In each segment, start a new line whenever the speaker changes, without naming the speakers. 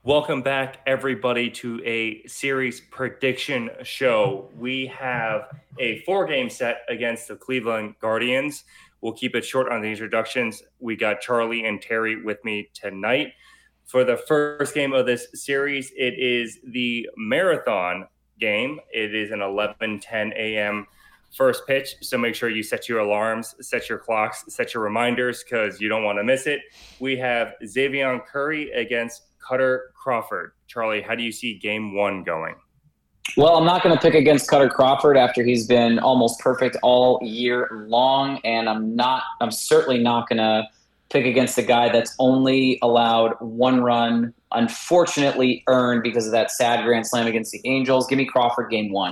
Welcome back, everybody, to a series prediction show. We have a 4-game set against the Cleveland Guardians. We'll keep it short on the introductions. We got Charlie and Terry with me tonight. For the first game of this series, it is the marathon game. It is an 11:10 a.m. first pitch, so make sure you set your alarms, set your clocks, set your reminders, because you don't want to miss it. We have Xzavion Curry against Kutter Crawford. Charlie, how do you see game one going?
Well, I'm not going to pick against Kutter Crawford after he's been almost perfect all year long, and I'm certainly not going to pick against a guy that's only allowed one run, unfortunately earned because of that sad grand slam against the Angels. Give me Crawford game one.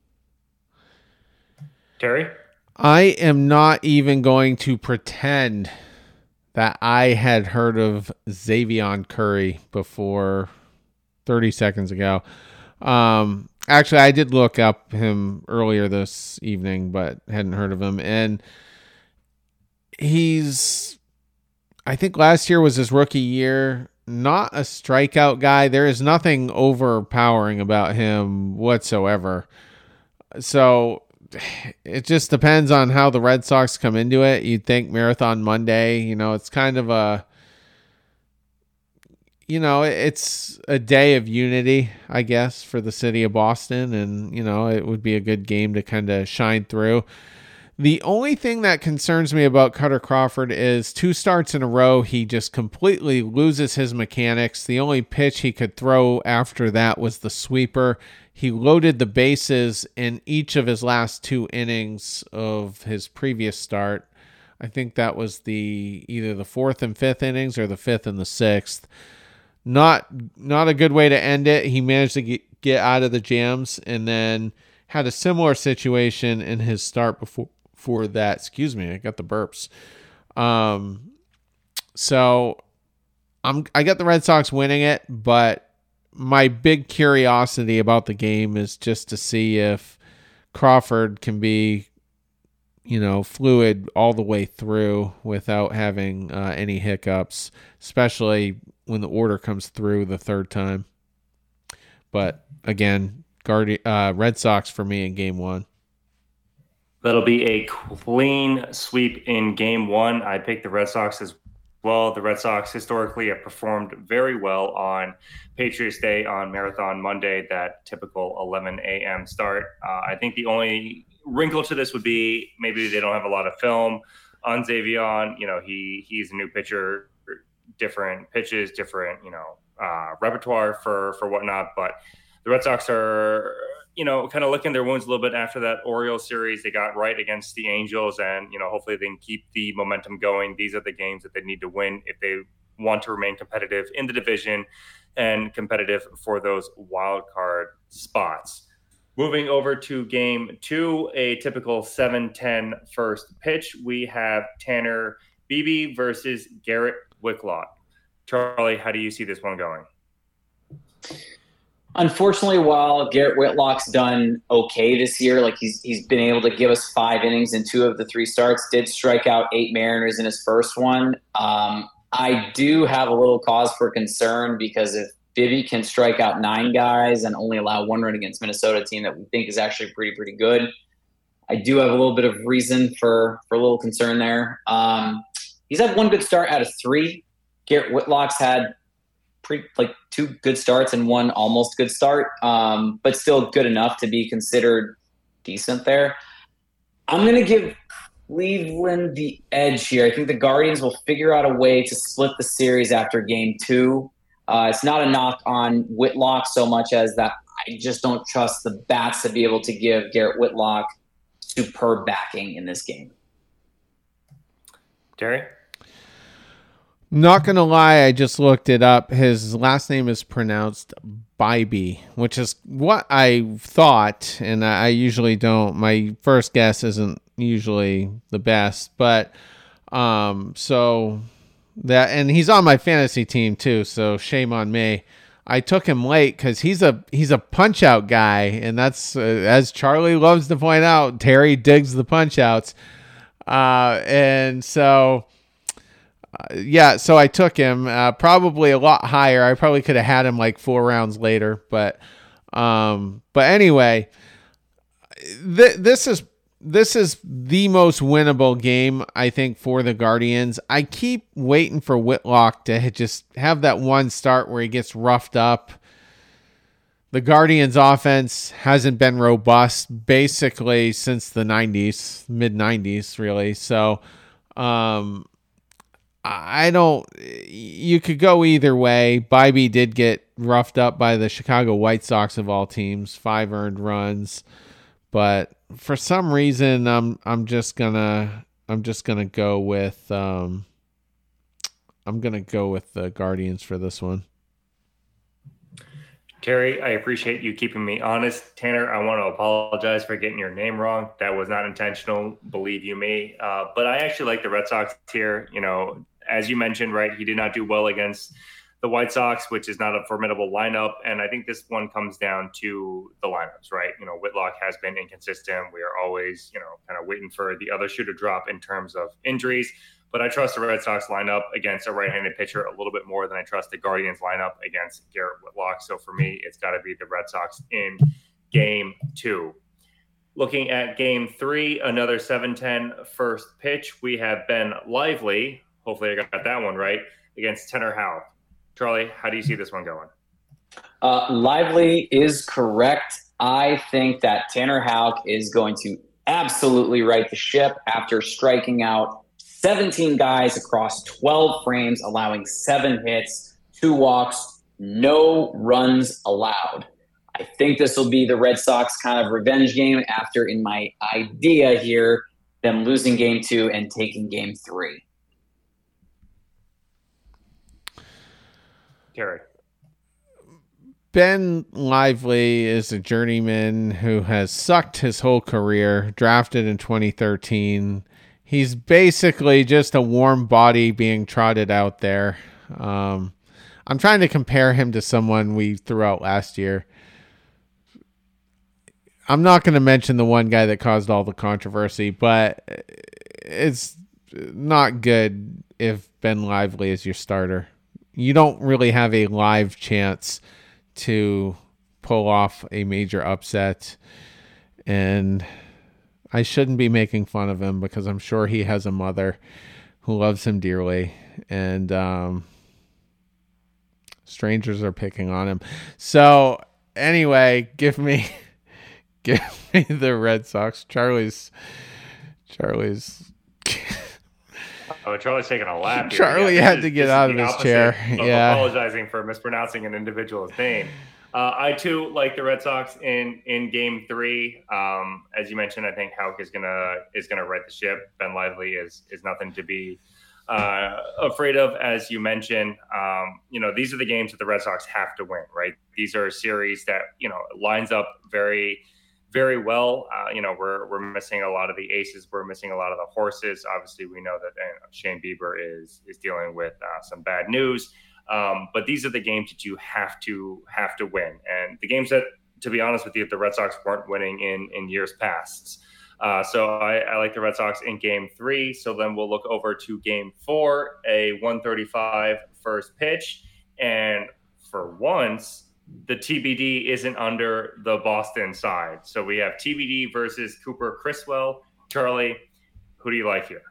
Terry?
I am not even going to pretend that I had heard of Xzavion Curry before 30 seconds ago. Actually, I did look up him earlier this evening, but hadn't heard of him. And I think last year was his rookie year. Not a strikeout guy. There is nothing overpowering about him whatsoever. So it just depends on how the Red Sox come into it. You'd think Marathon Monday, it's kind of it's a day of unity, I guess, for the city of Boston. And, it would be a good game to kind of shine through. The only thing that concerns me about Kutter Crawford is 2 starts in a row, he just completely loses his mechanics. The only pitch he could throw after that was the sweeper. He loaded the bases in each of his last 2 innings of his previous start. I think that was either the 4th and 5th innings or the 5th and the 6th. Not a good way to end it. He managed to get out of the jams and then had a similar situation in his start before that. Excuse me, I got the burps. So I got the Red Sox winning it, but my big curiosity about the game is just to see if Crawford can be, fluid all the way through without having any hiccups, especially when the order comes through the third time. But again, Red Sox for me in game one.
That'll be a clean sweep in game one. I picked the Red Sox as well. The Red Sox historically have performed very well on Patriots Day, on Marathon Monday, that typical 11 a.m. start. I think the only wrinkle to this would be maybe they don't have a lot of film on Xzavion. He's a new pitcher, different pitches, different, repertoire for whatnot. But the Red Sox are, kind of licking their wounds a little bit after that Orioles series they got right against the Angels. And, hopefully they can keep the momentum going. These are the games that they need to win if they want to remain competitive in the division and competitive for those wild card spots. Moving over to game two, a typical 7-10 first pitch. We have Tanner Bibee versus Garrett Whitlock. Charlie, how do you see this one going?
Unfortunately, while Garrett Whitlock's done okay this year, like he's been able to give us 5 innings in 2 of the 3 starts, did strike out 8 Mariners in his first one. I do have a little cause for concern because if Bibby can strike out 9 guys and only allow 1 run against Minnesota, team that we think is actually pretty good, I do have a little bit of reason for a little concern there. He's had 1 good start out of 3. Garrett Whitlock's had 2 good starts and 1 almost good start, but still good enough to be considered decent there. I'm going to give Cleveland the edge here. I think the Guardians will figure out a way to split the series after game 2. It's not a knock on Whitlock so much as that I just don't trust the bats to be able to give Garrett Whitlock superb backing in this game.
Terry?
Not going to lie, I just looked it up. His last name is pronounced Bibee, which is what I thought, and I usually don't. My first guess isn't usually the best, but so that, and he's on my fantasy team too, so shame on me. I took him late because he's a punch out guy, and that's as Charlie loves to point out, Terry digs the punch outs, and so Yeah, so I took him probably a lot higher. I probably could have had him like 4 rounds later, but anyway, this is the most winnable game, I think, for the Guardians. I keep waiting for Whitlock to just have that one start where he gets roughed up. The Guardians' offense hasn't been robust basically since the 90s, mid-90s, really. So, I don't. You could go either way. Bybee did get roughed up by the Chicago White Sox of all teams, 5 earned runs, but for some reason, I'm just gonna go with I'm gonna go with the Guardians for this one.
Terry, I appreciate you keeping me honest. Tanner, I want to apologize for getting your name wrong. That was not intentional, believe you me. But I actually like the Red Sox here. You know, as you mentioned, right, he did not do well against the White Sox, which is not a formidable lineup. And I think this one comes down to the lineups, right? You know, Whitlock has been inconsistent. We are always, you know, kind of waiting for the other shoe to drop in terms of injuries. But I trust the Red Sox lineup against a right-handed pitcher a little bit more than I trust the Guardians lineup against Garrett Whitlock. So for me, it's got to be the Red Sox in Game 2. Looking at Game 3, another 7-10 first pitch. We have Ben Lively. Hopefully I got that one right, against Tanner Houck. Charlie, how do you see this one going?
Lively is correct. I think that Tanner Houck is going to absolutely right the ship after striking out 17 guys across 12 frames, allowing 7 hits, 2 walks, no runs allowed. I think this will be the Red Sox kind of revenge game after, in my idea here, them losing Game 2 and taking Game 3.
Terry.
Ben Lively is a journeyman who has sucked his whole career, drafted in 2013. He's basically just a warm body being trotted out there. I'm trying to compare him to someone we threw out last year. I'm not going to mention the one guy that caused all the controversy, but it's not good if Ben Lively is your starter. You don't really have a live chance to pull off a major upset, and I shouldn't be making fun of him because I'm sure he has a mother who loves him dearly, and strangers are picking on him. So anyway, give me the Red Sox. Charlie's
Oh, Charlie's taking a lap here.
Charlie had to get out of his chair. Yeah,
apologizing for mispronouncing an individual's name. I too like the Red Sox in Game 3. As you mentioned, I think Houck is gonna right the ship. Ben Lively is nothing to be afraid of, as you mentioned. You know, these are the games that the Red Sox have to win, right? These are a series that, you know, lines up very, very well. You know, we're missing a lot of the aces. We're missing a lot of the horses. Obviously, we know that Shane Bieber is dealing with some bad news. But these are the games that you have to win, and the games that, to be honest with you, the Red Sox weren't winning in years past. So I like the Red Sox in Game 3. So then we'll look over to Game 4, a 135 first pitch, and for once, the TBD isn't under the Boston side. So we have TBD versus Cooper Criswell. Charlie, who do you like here?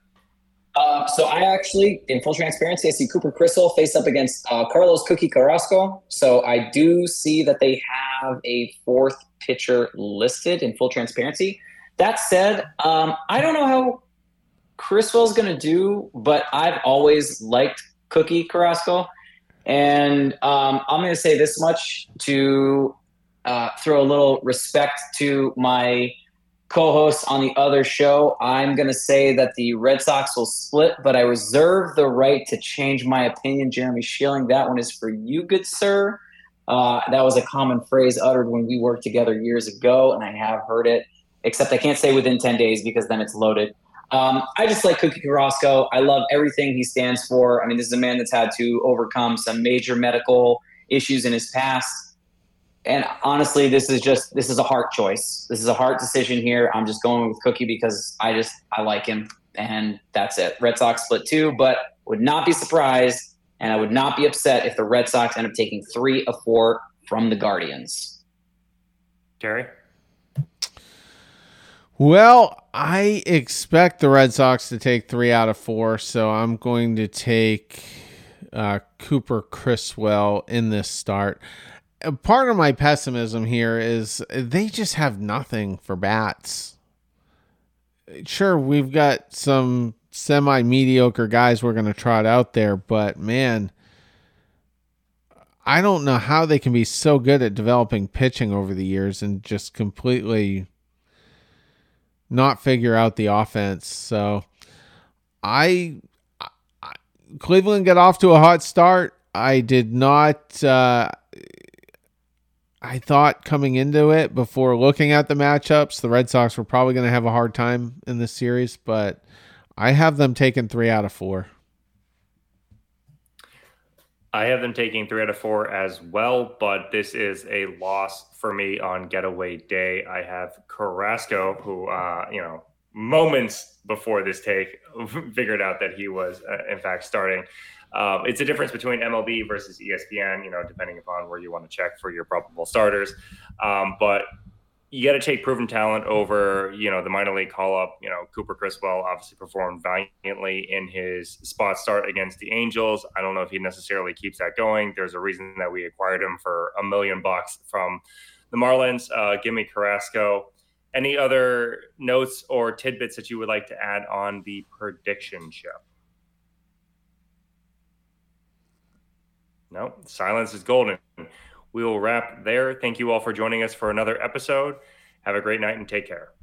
So I actually, in full transparency, I see Cooper Criswell face up against Carlos Cookie Carrasco. So I do see that they have a 4th pitcher listed in full transparency. That said, I don't know how Criswell's going to do, but I've always liked Cookie Carrasco. And I'm going to say this much to throw a little respect to my co-host on the other show. I'm going to say that the Red Sox will split, but I reserve the right to change my opinion. Jeremy Schilling, that one is for you, good sir. That was a common phrase uttered when we worked together years ago, and I have heard it, except I can't say within 10 days because then it's loaded. I just like Cookie Carrasco. I love everything he stands for. I mean, this is a man that's had to overcome some major medical issues in his past. And honestly, this is a heart choice. This is a heart decision here. I'm just going with Cookie because I like him, and that's it. Red Sox split 2, but Would not be surprised, and I would not be upset if the Red Sox end up taking 3 of 4 from the Guardians.
Terry?
Well, I expect the Red Sox to take 3 out of 4, so I'm going to take Cooper Criswell in this start. Part of my pessimism here is they just have nothing for bats. Sure, we've got some semi-mediocre guys we're going to trot out there, but man, I don't know how they can be so good at developing pitching over the years and just completely not figure out the offense. So Cleveland got off to a hot start. I did not I thought coming into it, before looking at the matchups, the Red Sox were probably going to have a hard time in this series, but I have them taking 3 out of 4.
I have them taking 3 out of 4 as well, but this is a loss for me on getaway day. I have Carrasco, who, moments before this take, figured out that he was, in fact, starting. It's a difference between MLB versus ESPN, depending upon where you want to check for your probable starters. But you got to take proven talent over, the minor league call-up. Cooper Criswell obviously performed valiantly in his spot start against the Angels. I don't know if he necessarily keeps that going. There's a reason that we acquired him for $1 million from the Marlins. Give me Carrasco. Any other notes or tidbits that you would like to add on the prediction show? No, silence is golden. We will wrap there. Thank you all for joining us for another episode. Have a great night and take care.